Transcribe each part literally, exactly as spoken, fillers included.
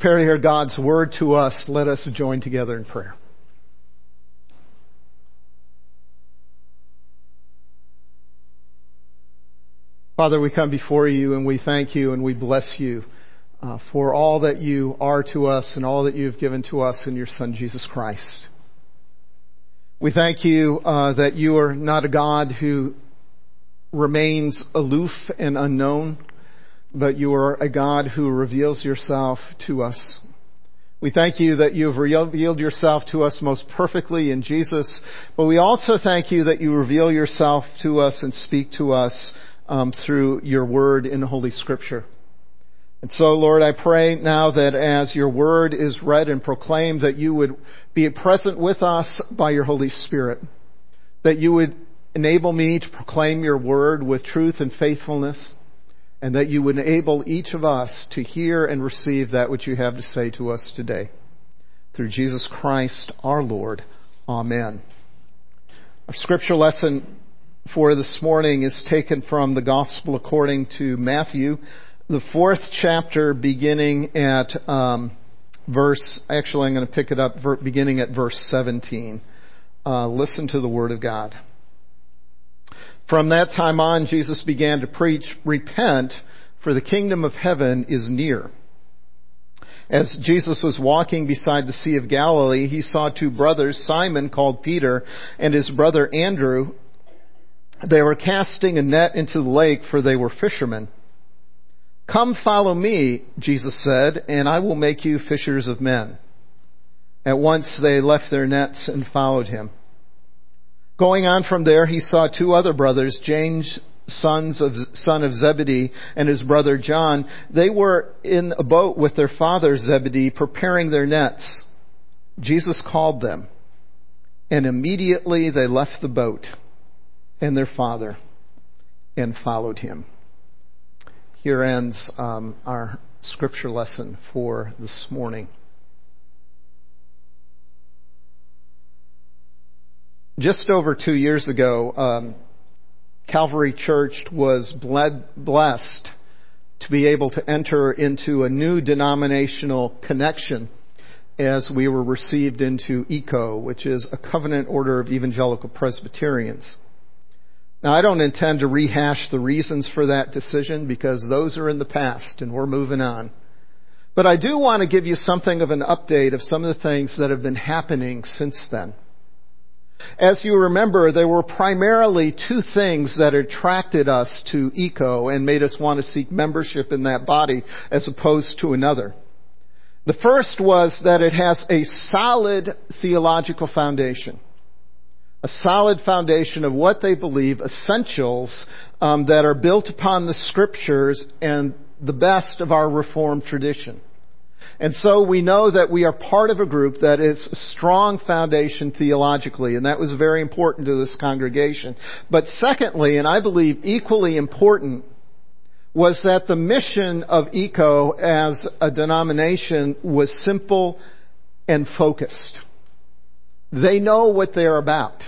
Prepare to hear God's word to us. Let us join together in prayer. Father, we come before you and we thank you and we bless you uh, for all that you are to us and all that you have given to us in your Son, Jesus Christ. We thank you uh, that you are not a God who remains aloof and unknown, but you are a God who reveals yourself to us. We thank you that you have revealed yourself to us most perfectly in Jesus, but we also thank you that you reveal yourself to us and speak to us um, through your word in Holy Scripture. And so, Lord, I pray now that as your word is read and proclaimed, that you would be present with us by your Holy Spirit, that you would enable me to proclaim your word with truth and faithfulness, and that you would enable each of us to hear and receive that which you have to say to us today. Through Jesus Christ our Lord. Amen. Our scripture lesson for this morning is taken from the Gospel according to Matthew, the fourth chapter, beginning at um, verse, actually I'm going to pick it up ver, beginning at verse seventeen. Uh, listen to the Word of God. From that time on, Jesus began to preach, "Repent, for the kingdom of heaven is near." As Jesus was walking beside the Sea of Galilee, he saw two brothers, Simon, called Peter, and his brother Andrew. They were casting a net into the lake, for they were fishermen. "Come, follow me," Jesus said, "and I will make you fishers of men." At once they left their nets and followed him. Going on from there, he saw two other brothers, James, sons of, son of Zebedee, and his brother John. They were in a boat with their father Zebedee, preparing their nets. Jesus called them, and immediately they left the boat and their father and followed him. Here ends um, our scripture lesson for this morning. Just over two years ago, um, Calvary Church was bled, blessed to be able to enter into a new denominational connection as we were received into E C O, which is a Covenant Order of Evangelical Presbyterians. Now, I don't intend to rehash the reasons for that decision because those are in the past and we're moving on. But I do want to give you something of an update of some of the things that have been happening since then. As you remember, there were primarily two things that attracted us to E C O and made us want to seek membership in that body as opposed to another. The first was that it has a solid theological foundation. A solid foundation of what they believe, essentials um, that are built upon the Scriptures and the best of our Reformed tradition. And so we know that we are part of a group that is a strong foundation theologically, and that was very important to this congregation. But secondly, and I believe equally important, was that the mission of E C O as a denomination was simple and focused. They know what they're about.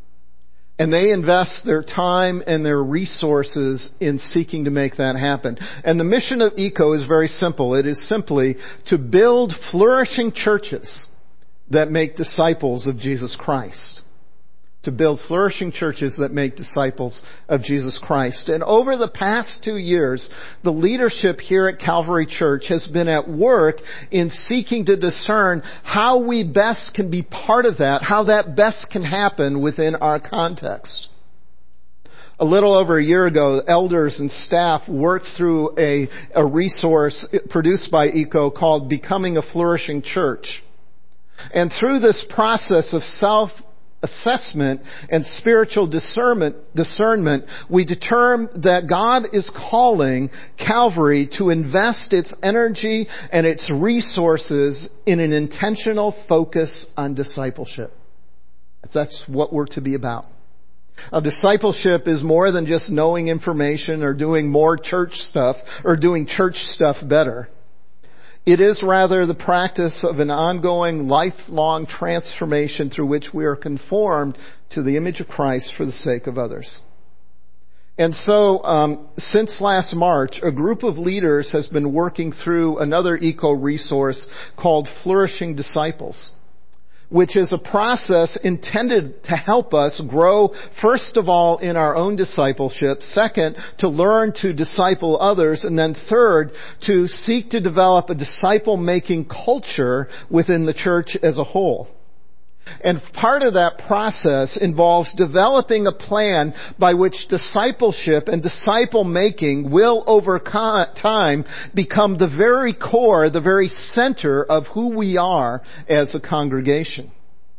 And they invest their time and their resources in seeking to make that happen. And the mission of E C O is very simple. It is simply to build flourishing churches that make disciples of Jesus Christ. To build flourishing churches that make disciples of Jesus Christ. And over the past two years, the leadership here at Calvary Church has been at work in seeking to discern how we best can be part of that, how that best can happen within our context. A little over a year ago, elders and staff worked through a, a resource produced by E C O called Becoming a Flourishing Church. And through this process of self assessment and spiritual discernment, discernment, we determine that God is calling Calvary to invest its energy and its resources in an intentional focus on discipleship. That's what we're to be about. A discipleship is more than just knowing information or doing more church stuff or doing church stuff better. It is rather the practice of an ongoing, lifelong transformation through which we are conformed to the image of Christ for the sake of others. And so, um, since last March, a group of leaders has been working through another eco-resource called Flourishing Disciples, which is a process intended to help us grow, first of all, in our own discipleship, second, to learn to disciple others, and then third, to seek to develop a disciple-making culture within the church as a whole. And part of that process involves developing a plan by which discipleship and disciple making will over time become the very core, the very center of who we are as a congregation.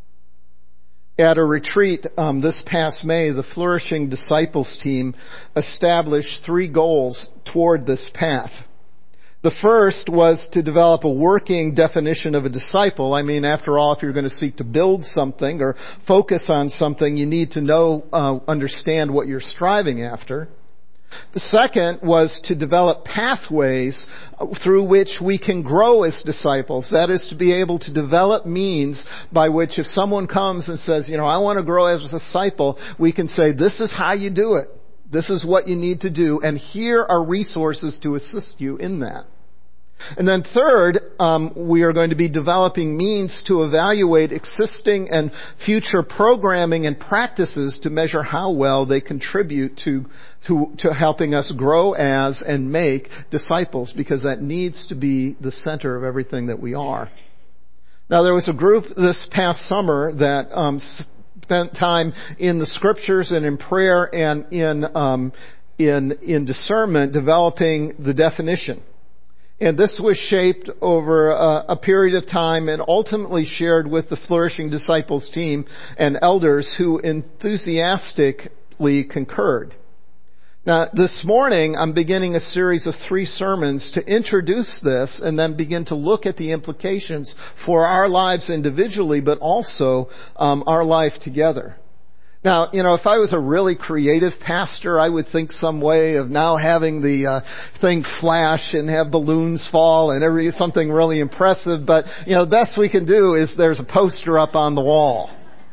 At a retreat um, this past May, the Flourishing Disciples team established three goals toward this path. The first was to develop a working definition of a disciple. I mean, after all, if you're going to seek to build something or focus on something, you need to know, uh, understand what you're striving after. The second was to develop pathways through which we can grow as disciples. That is, to be able to develop means by which if someone comes and says, you know, I want to grow as a disciple, we can say, this is how you do it. This is what you need to do, and here are resources to assist you in that. And then third, um, we are going to be developing means to evaluate existing and future programming and practices to measure how well they contribute to, to, to helping us grow as and make disciples, because that needs to be the center of everything that we are. Now, there was a group this past summer that um, spent time in the scriptures and in prayer and in um, in in discernment, developing the definition. And this was shaped over a, a period of time and ultimately shared with the Flourishing Disciples team and elders who enthusiastically concurred. Now, this morning, I'm beginning a series of three sermons to introduce this and then begin to look at the implications for our lives individually, but also um, our life together. Now, you know, if I was a really creative pastor, I would think some way of now having the uh, thing flash and have balloons fall and every something really impressive. But, you know, the best we can do is there's a poster up on the wall.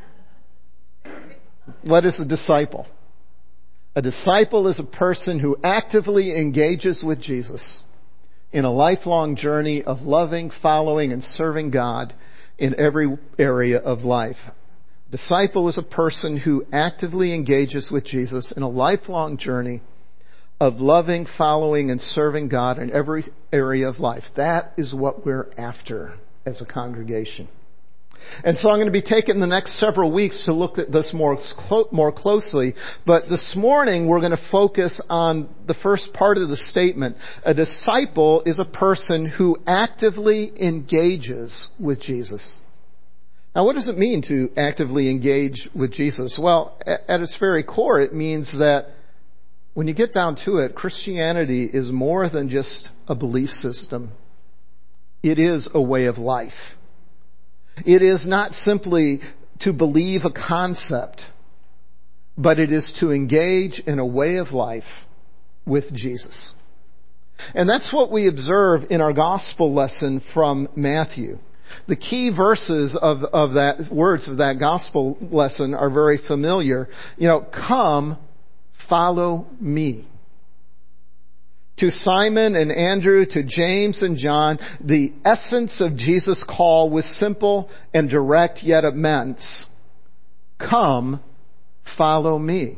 What is a disciple? A disciple is a person who actively engages with Jesus in a lifelong journey of loving, following, and serving God in every area of life. A disciple is a person who actively engages with Jesus in a lifelong journey of loving, following, and serving God in every area of life. That is what we're after as a congregation. And so I'm going to be taking the next several weeks to look at this more, more closely. But this morning we're going to focus on the first part of the statement. A disciple is a person who actively engages with Jesus. Now, what does it mean to actively engage with Jesus? Well, at its very core, it means that when you get down to it, Christianity is more than just a belief system. It is a way of life. It is not simply to believe a concept, but it is to engage in a way of life with Jesus. And that's what we observe in our gospel lesson from Matthew. The key verses of, of that, words of that gospel lesson are very familiar. You know, come, follow me. To Simon and Andrew, to James and John, the essence of Jesus' call was simple and direct yet immense. Come, follow me.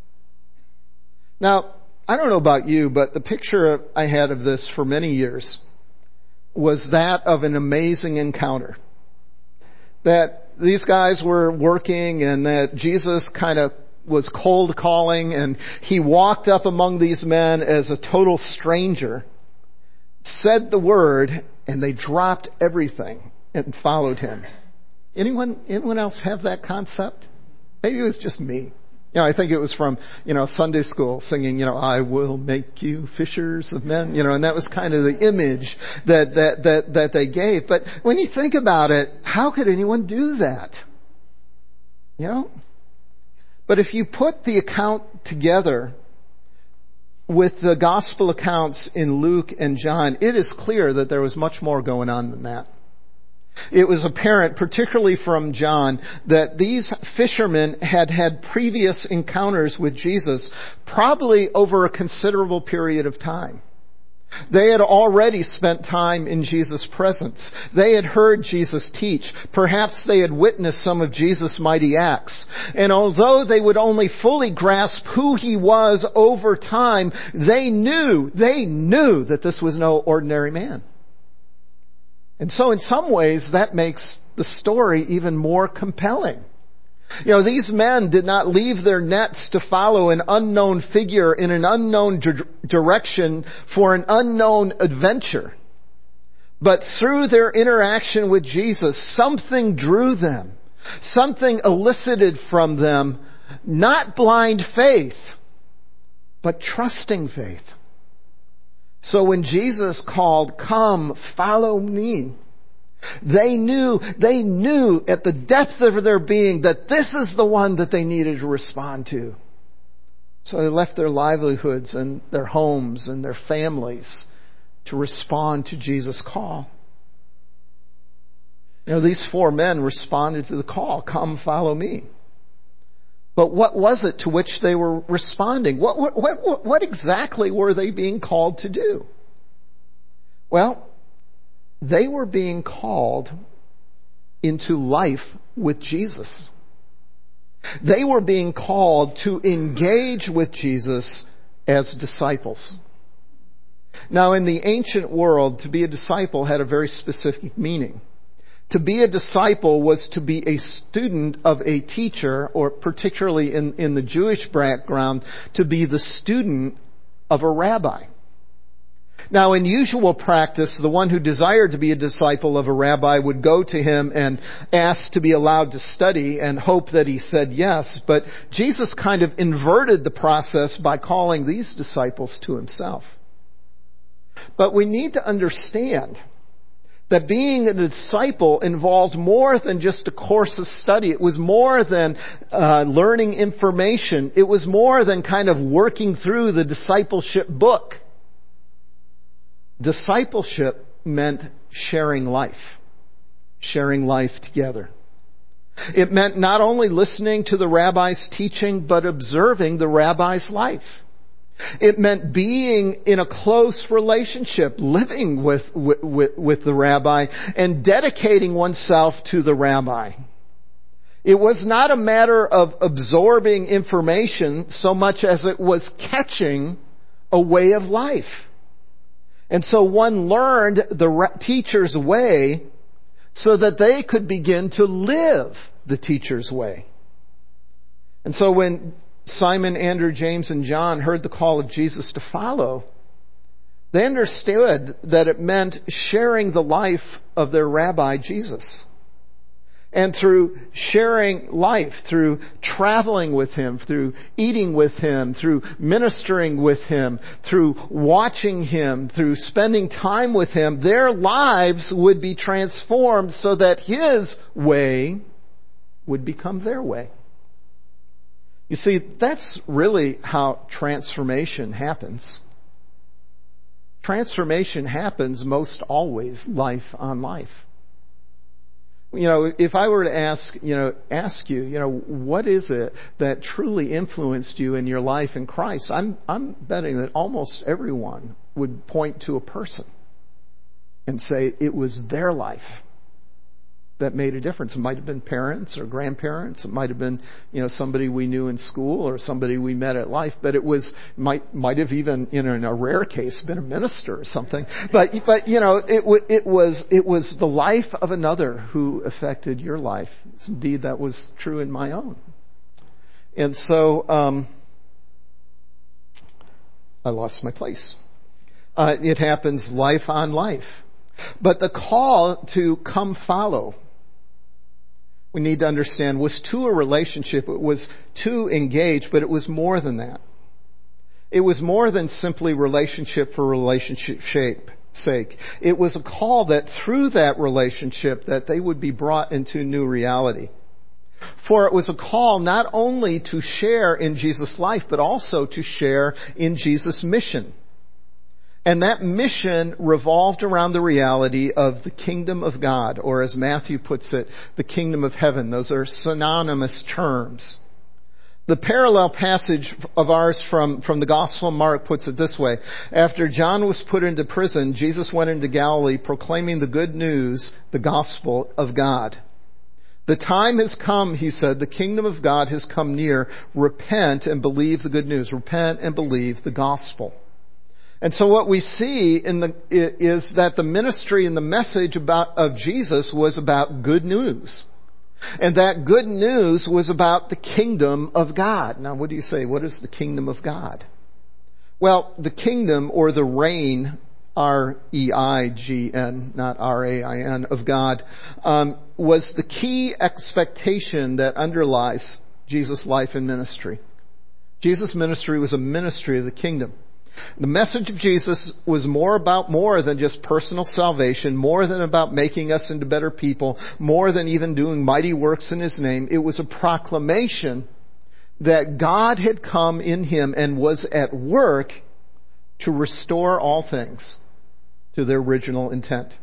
Now, I don't know about you, but the picture I had of this for many years was that of an amazing encounter. That these guys were working and that Jesus kind of was cold calling, and he walked up among these men as a total stranger, said the word, and they dropped everything and followed him. Anyone, anyone else have that concept? Maybe it was just me. You know, I think it was from, you know, Sunday school singing, you know, I will make you fishers of men, you know, and that was kind of the image that, that, that, that they gave. But when you think about it, how could anyone do that? You know? But if you put the account together with the gospel accounts in Luke and John, it is clear that there was much more going on than that. It was apparent, particularly from John, that these fishermen had had previous encounters with Jesus, probably over a considerable period of time. They had already spent time in Jesus' presence. They had heard Jesus teach. Perhaps they had witnessed some of Jesus' mighty acts. And although they would only fully grasp who he was over time, they knew, they knew that this was no ordinary man. And so in some ways, that makes the story even more compelling. You know, these men did not leave their nets to follow an unknown figure in an unknown di- direction for an unknown adventure. But through their interaction with Jesus, something drew them. Something elicited from them not blind faith, but trusting faith. So when Jesus called, "Come, follow me," They knew, they knew at the depth of their being that this is the one that they needed to respond to. So they left their livelihoods and their homes and their families to respond to Jesus' call. You know, these four men responded to the call, "Come, follow me." But what was it to which they were responding? What, what, what, what exactly were they being called to do? Well, they were being called into life with Jesus. They were being called to engage with Jesus as disciples. Now, in the ancient world, to be a disciple had a very specific meaning. To be a disciple was to be a student of a teacher, or particularly in, in the Jewish background, to be the student of a rabbi. Now, in usual practice, the one who desired to be a disciple of a rabbi would go to him and ask to be allowed to study and hope that he said yes. But Jesus kind of inverted the process by calling these disciples to himself. But we need to understand that being a disciple involved more than just a course of study. It was more than uh, learning information. It was more than kind of working through the discipleship book. Discipleship meant sharing life, sharing life together. It meant not only listening to the rabbi's teaching, but observing the rabbi's life. It meant being in a close relationship, living with, with, with the rabbi, and dedicating oneself to the rabbi. It was not a matter of absorbing information so much as it was catching a way of life. And so one learned the teacher's way so that they could begin to live the teacher's way. And so when Simon, Andrew, James, and John heard the call of Jesus to follow, they understood that it meant sharing the life of their rabbi, Jesus. And through sharing life, through traveling with him, through eating with him, through ministering with him, through watching him, through spending time with him, their lives would be transformed so that his way would become their way. You see, that's really how transformation happens. Transformation happens most always life on life. You know, if I were to ask, you know, ask you, you know, what is it that truly influenced you in your life in Christ? I'm, I'm betting that almost everyone would point to a person and say it was their life that made a difference. It might have been parents or grandparents. It might have been, you know, somebody we knew in school or somebody we met at life. But it was might might have even, in a rare case, been a minister or something. But but you know, it it was it was the life of another who affected your life. Indeed, that was true in my own. And so um, I lost my place. Uh, it happens life on life. But the call to come follow, we need to understand, was to a relationship. It was to engage, but it was more than that. It was more than simply relationship for relationship's sake. It was a call that through that relationship that they would be brought into new reality. For it was a call not only to share in Jesus' life, but also to share in Jesus' mission. And that mission revolved around the reality of the kingdom of God, or as Matthew puts it, the kingdom of heaven. Those are synonymous terms. The parallel passage of ours from, from the Gospel of Mark puts it this way. After John was put into prison, Jesus went into Galilee proclaiming the good news, the gospel of God. The time has come, he said, the kingdom of God has come near. Repent and believe the good news. Repent and believe the gospel. And so what we see in the, is that the ministry and the message about, of Jesus was about good news. And that good news was about the kingdom of God. Now, what do you say? What is the kingdom of God? Well, the kingdom or the reign, R E I G N, not R A I N, of God, um, was the key expectation that underlies Jesus' life and ministry. Jesus' ministry was a ministry of the kingdom. The message of Jesus was more about more than just personal salvation, more than about making us into better people, more than even doing mighty works in His name. It was a proclamation that God had come in Him and was at work to restore all things to their original intent.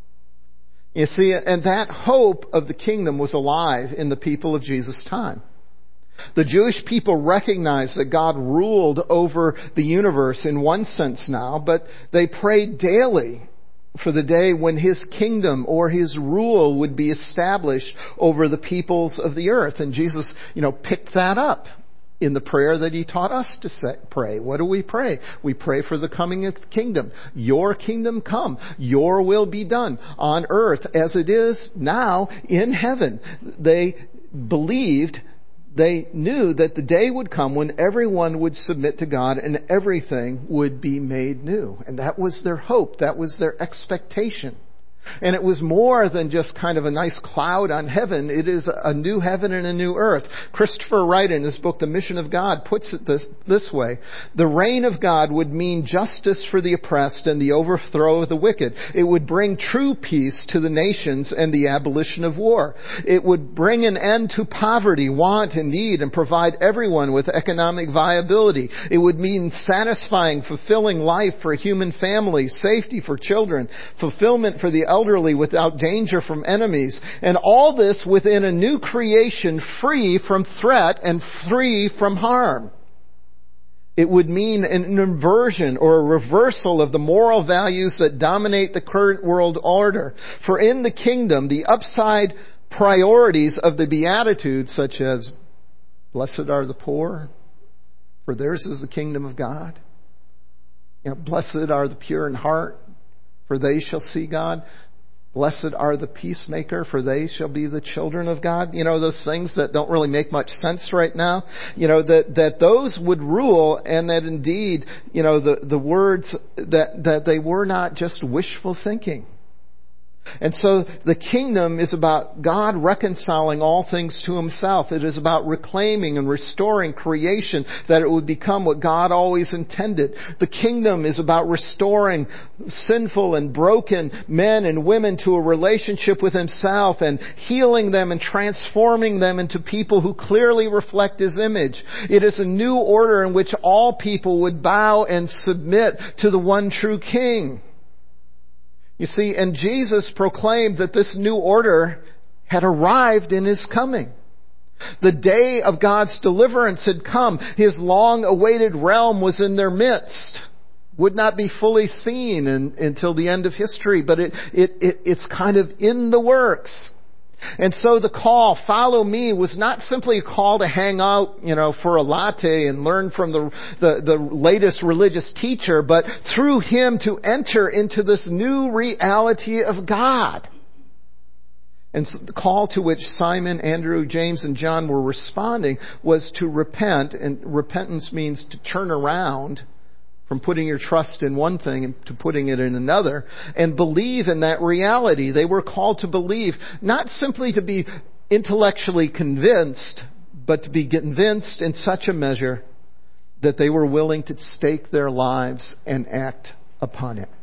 You see, and that hope of the kingdom was alive in the people of Jesus' time. The Jewish people recognized that God ruled over the universe in one sense now, but they prayed daily for the day when His kingdom or His rule would be established over the peoples of the earth. And Jesus, you know, picked that up in the prayer that He taught us to say, pray. What do we pray? We pray for the coming of the kingdom. Your kingdom come. Your will be done on earth as it is now in heaven. They believed They knew that the day would come when everyone would submit to God and everything would be made new. And that was their hope. That was their expectation. And it was more than just kind of a nice cloud on heaven. It is a new heaven and a new earth. Christopher Wright in his book, The Mission of God, puts it this, this way. The reign of God would mean justice for the oppressed and the overthrow of the wicked. It would bring true peace to the nations and the abolition of war. It would bring an end to poverty, want, and need and provide everyone with economic viability. It would mean satisfying, fulfilling life for human families, safety for children, fulfillment for the elderly without danger from enemies, and all this within a new creation free from threat and free from harm. It would mean an inversion or a reversal of the moral values that dominate the current world order. For in the kingdom, the upside priorities of the Beatitudes, such as, blessed are the poor, for theirs is the kingdom of God. You know, blessed are the pure in heart, for they shall see God. Blessed are the peacemaker, for they shall be the children of God. You know, those things that don't really make much sense right now. You know, that, that those would rule, and that indeed, you know, the, the words that, that they were not just wishful thinking. And so the kingdom is about God reconciling all things to Himself. It is about reclaiming and restoring creation that it would become what God always intended. The kingdom is about restoring sinful and broken men and women to a relationship with Himself and healing them and transforming them into people who clearly reflect His image. It is a new order in which all people would bow and submit to the one true King. You see, and Jesus proclaimed that this new order had arrived in His coming. The day of God's deliverance had come. His long-awaited realm was in their midst. Would not be fully seen in, until the end of history, but it, it, it, it's kind of in the works. And so the call, follow me, was not simply a call to hang out, you know, for a latte and learn from the, the, the latest religious teacher, but through him to enter into this new reality of God. And so the call to which Simon, Andrew, James, and John were responding was to repent, and repentance means to turn around from putting your trust in one thing to putting it in another, and believe in that reality. They were called to believe, not simply to be intellectually convinced, but to be convinced in such a measure that they were willing to stake their lives and act upon it.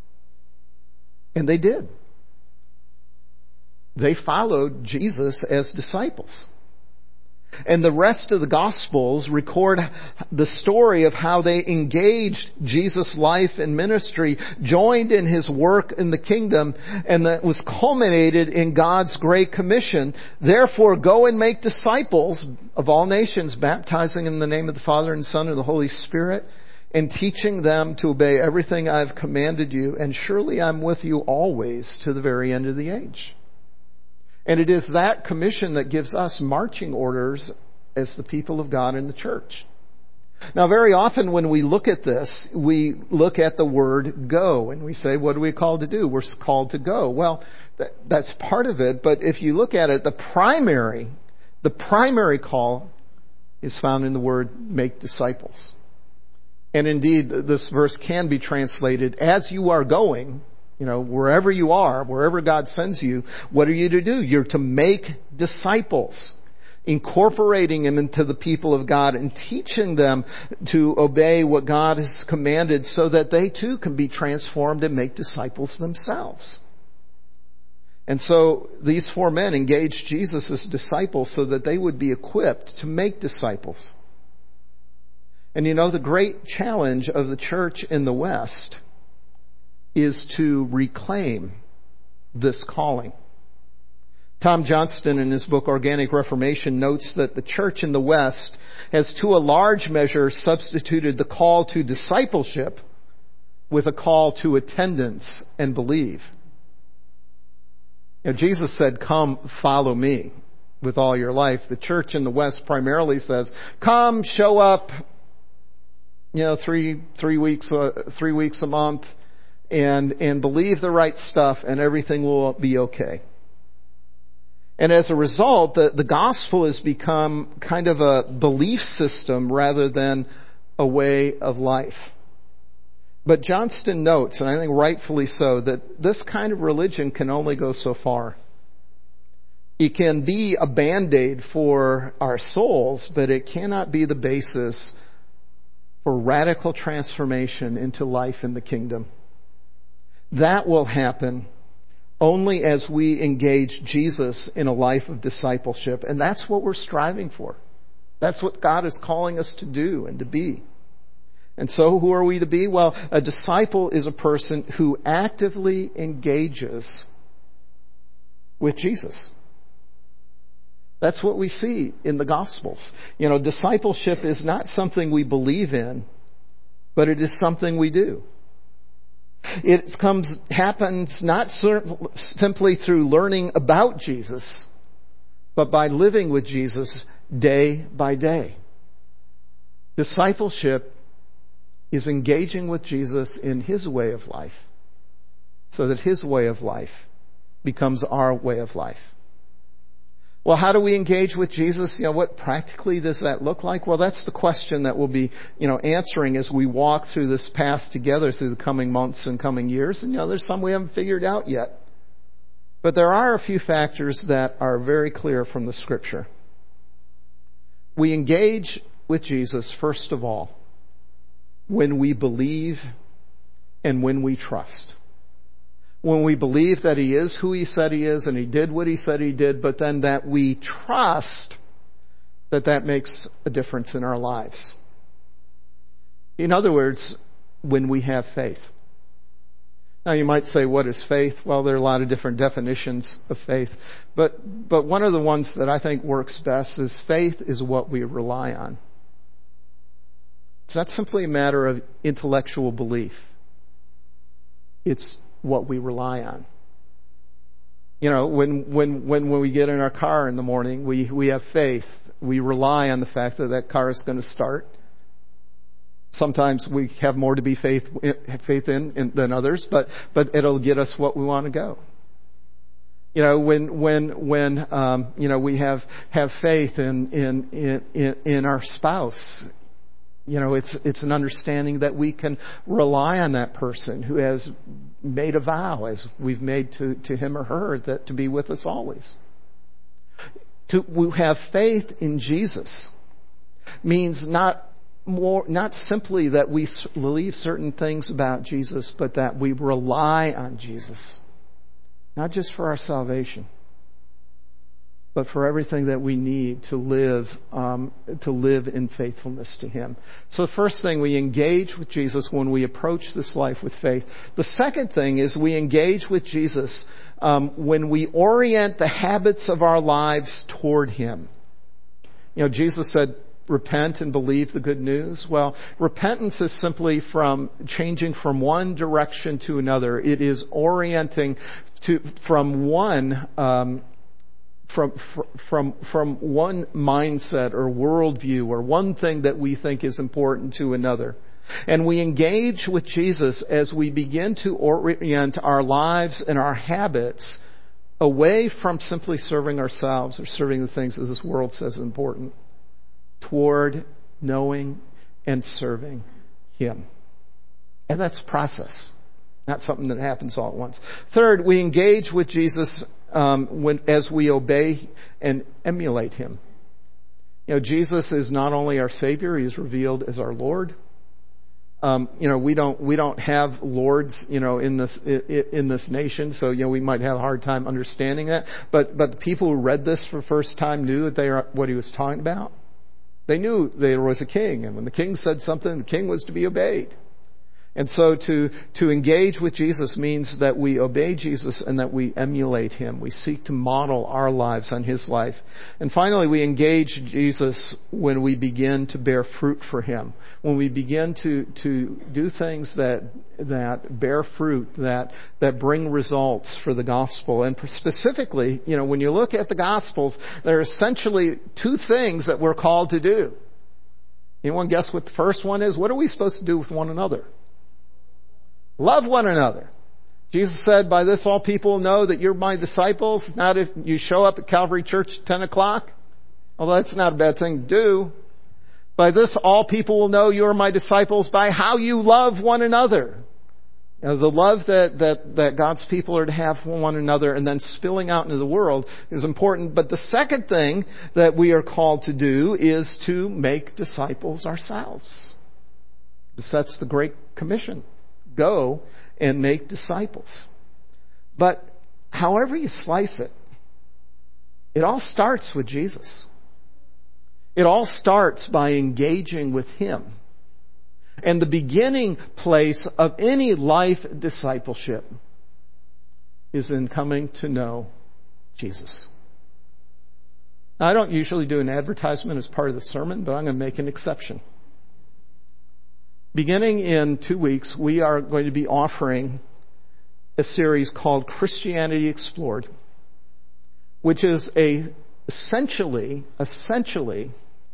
And they did. They followed Jesus as disciples. And the rest of the Gospels record the story of how they engaged Jesus' life and ministry, joined in His work in the kingdom, and that was culminated in God's Great Commission. Therefore, go and make disciples of all nations, baptizing in the name of the Father and Son and the Holy Spirit, and teaching them to obey everything I've commanded you. And surely I'm with you always to the very end of the age. And it is that commission that gives us marching orders as the people of God in the church. Now, very often when we look at this, we look at the word go, and we say, what are we called to do? We're called to go. Well, that, that's part of it, but if you look at it, the primary, the primary call is found in the word make disciples. And indeed, this verse can be translated, as you are going, you know, wherever you are, wherever God sends you, what are you to do? You're to make disciples, incorporating them into the people of God and teaching them to obey what God has commanded so that they too can be transformed and make disciples themselves. And so these four men engaged Jesus as disciples so that they would be equipped to make disciples. And you know, the great challenge of the church in the West is to reclaim this calling. Tom Johnston, in his book Organic Reformation, notes that the church in the West has to a large measure substituted the call to discipleship with a call to attendance and believe. You know, Jesus said, come, follow me with all your life. The church in the West primarily says, come, show up, you know, three, three weeks, uh, three weeks a month, and, and believe the right stuff and everything will be okay. And as a result, the, the gospel has become kind of a belief system rather than a way of life. But Johnston notes, and I think rightfully so, that this kind of religion can only go so far. It can be a band-aid for our souls, but it cannot be the basis for radical transformation into life in the kingdom. That will happen only as we engage Jesus in a life of discipleship. And that's what we're striving for. That's what God is calling us to do and to be. And so who are we to be? Well, a disciple is a person who actively engages with Jesus. That's what we see in the Gospels. You know, discipleship is not something we believe in, but it is something we do. It comes, happens not simply through learning about Jesus, but by living with Jesus day by day. Discipleship is engaging with Jesus in His way of life, so that His way of life becomes our way of life. Well, how do we engage with Jesus? You know, what practically does that look like? Well, that's the question that we'll be, you know, answering as we walk through this path together through the coming months and coming years. And, you know, there's some we haven't figured out yet. But there are a few factors that are very clear from the Scripture. We engage with Jesus, first of all, when we believe and when we trust. When we believe that He is who He said He is and He did what He said He did, but then that we trust that that makes a difference in our lives. In other words, when we have faith. Now you might say, what is faith? Well, there are a lot of different definitions of faith. But, but one of the ones that I think works best is faith is what we rely on. It's not simply a matter of intellectual belief. It's what we rely on. You know, when, when, when, when we get in our car in the morning, we, we have faith. We rely on the fact that that car is going to start. Sometimes we have more to be faith, faith in, in than others, but, but it'll get us what we want to go. You know, when, when, when, um, you know, we have, have faith in, in, in, in our spouse. You know, it's, it's an understanding that we can rely on that person who has made a vow, as we've made to, to him or her, that to be with us always. To we have faith in Jesus means not more, not simply that we believe certain things about Jesus, but that we rely on Jesus, not just for our salvation, but for everything that we need to live um, to live in faithfulness to Him. So the first thing, we engage with Jesus when we approach this life with faith. The second thing is we engage with Jesus um, when we orient the habits of our lives toward Him. You know, Jesus said, repent and believe the good news. Well, repentance is simply from changing from one direction to another. It is orienting to from one um, from from from one mindset or worldview or one thing that we think is important to another. And we engage with Jesus as we begin to orient our lives and our habits away from simply serving ourselves or serving the things that this world says is important, toward knowing and serving Him. And that's a process, not something that happens all at once. Third, we engage with Jesus um, when, as we obey and emulate Him. You know, Jesus is not only our Savior, He is revealed as our Lord. Um, you know, we don't we don't have lords, you know, in this in this nation, so you know we might have a hard time understanding that. But but the people who read this for the first time knew that they are what He was talking about. They knew there was a king, and when the king said something, the king was to be obeyed. And so to, to engage with Jesus means that we obey Jesus and that we emulate Him. We seek to model our lives on His life. And finally, we engage Jesus when we begin to bear fruit for Him. When we begin to, to do things that, that bear fruit, that, that bring results for the gospel. And specifically, you know, when you look at the gospels, there are essentially two things that we're called to do. Anyone guess what the first one is? What are we supposed to do with one another? Love one another. Jesus said, by this all people know that you're my disciples, not if you show up at Calvary Church at ten o'clock. Although that's not a bad thing to do. By this all people will know you're my disciples by how you love one another. You know, the love that, that, that God's people are to have for one another and then spilling out into the world is important. But the second thing that we are called to do is to make disciples ourselves. That's the Great Commission. Go and make disciples. But however you slice it, it all starts with Jesus. It all starts by engaging with Him. And the beginning place of any life discipleship is in coming to know Jesus. Now, I don't usually do an advertisement as part of the sermon, but I'm going to make an exception. Beginning in two weeks, we are going to be offering a series called Christianity Explored, which is a essentially, essentially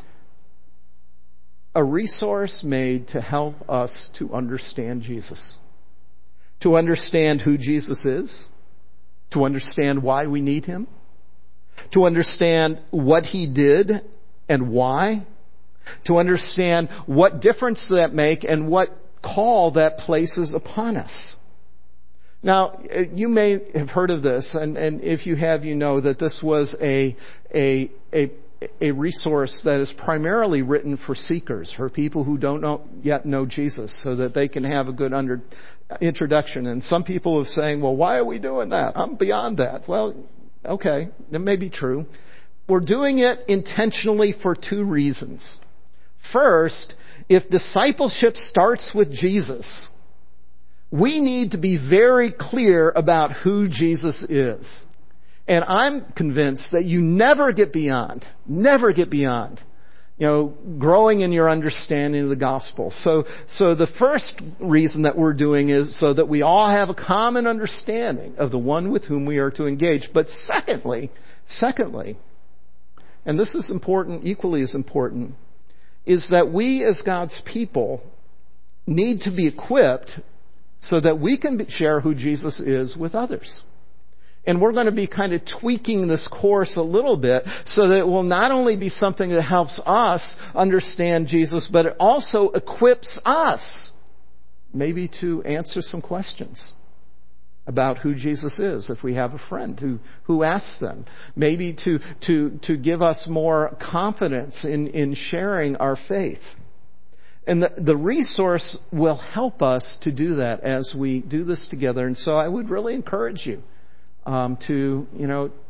a resource made to help us to understand Jesus, to understand who Jesus is, to understand why we need Him, to understand what He did and why, to understand what difference that make and what call that places upon us. Now, you may have heard of this, and, and if you have, you know that this was a, a, a, a resource that is primarily written for seekers, for people who don't know, yet know Jesus, so that they can have a good under, introduction. And some people are saying, well, why are we doing that? I'm beyond that. Well, okay, that may be true. We're doing it intentionally for two reasons. First, if discipleship starts with Jesus, we need to be very clear about who Jesus is. And I'm convinced that you never get beyond, never get beyond, you know, growing in your understanding of the gospel. So, so the first reason that we're doing is so that we all have a common understanding of the one with whom we are to engage. But secondly, secondly, and this is important, equally as important, is that we as God's people need to be equipped so that we can share who Jesus is with others. And we're going to be kind of tweaking this course a little bit so that it will not only be something that helps us understand Jesus, but it also equips us maybe to answer some questions about who Jesus is if we have a friend who, who asks them. Maybe to, to, to give us more confidence in, in sharing our faith. And the, the resource will help us to do that as we do this together. And so I would really encourage you um, to, you know,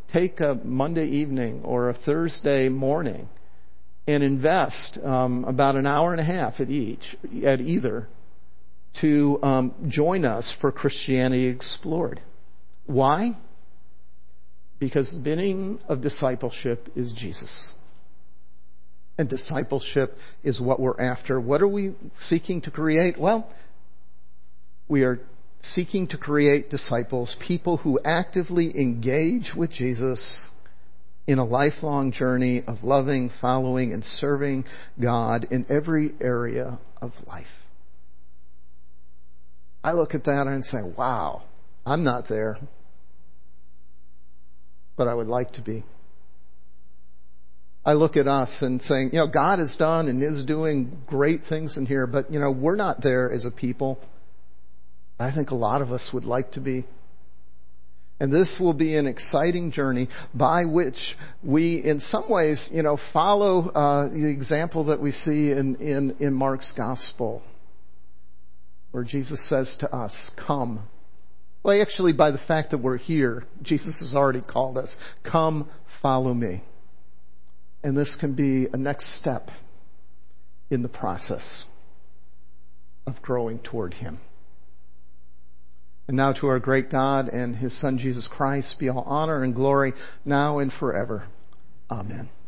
take a Monday evening or a Thursday morning and invest um, about an hour and a half at each, at either, to um, join us for Christianity Explored. Why? Because the beginning of discipleship is Jesus. And discipleship is what we're after. What are we seeking to create? Well, we are seeking to create disciples, people who actively engage with Jesus in a lifelong journey of loving, following, and serving God in every area of life. I look at that and say, wow, I'm not there, but I would like to be. I look at us and saying, you know, God has done and is doing great things in here, but, you know, we're not there as a people. I think a lot of us would like to be. And this will be an exciting journey by which we, in some ways, you know, follow uh, the example that we see in, in, in Mark's Gospel, where Jesus says to us, come. Well, actually, by the fact that we're here, Jesus has already called us, come, follow me. And this can be a next step in the process of growing toward Him. And now to our great God and His Son Jesus Christ be all honor and glory now and forever. Amen.